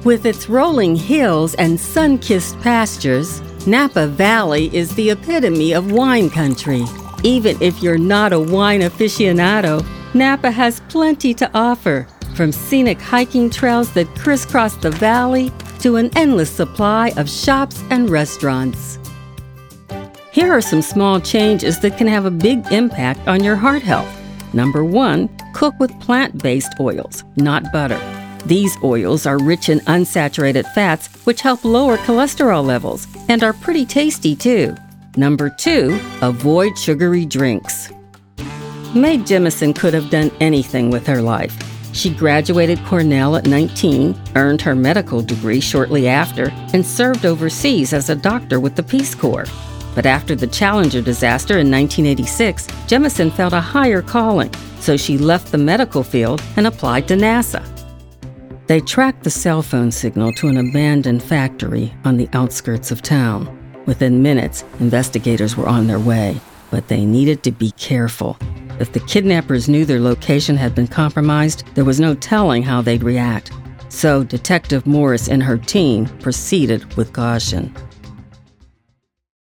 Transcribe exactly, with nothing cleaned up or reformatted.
With its rolling hills and sun-kissed pastures, Napa Valley is the epitome of wine country. Even if you're not a wine aficionado, Napa has plenty to offer, from scenic hiking trails that crisscross the valley to an endless supply of shops and restaurants. Here are some small changes that can have a big impact on your heart health. Number one, cook with plant-based oils, not butter. These oils are rich in unsaturated fats, which help lower cholesterol levels and are pretty tasty too. Number two, avoid sugary drinks. Mae Jemison could have done anything with her life. She graduated Cornell at nineteen, earned her medical degree shortly after, and served overseas as a doctor with the Peace Corps. But after the Challenger disaster in nineteen eighty-six, Jemison felt a higher calling, so she left the medical field and applied to NASA. They tracked the cell phone signal to an abandoned factory on the outskirts of town. Within minutes, investigators were on their way, but they needed to be careful. If the kidnappers knew their location had been compromised, there was no telling how they'd react. So Detective Morris and her team proceeded with caution.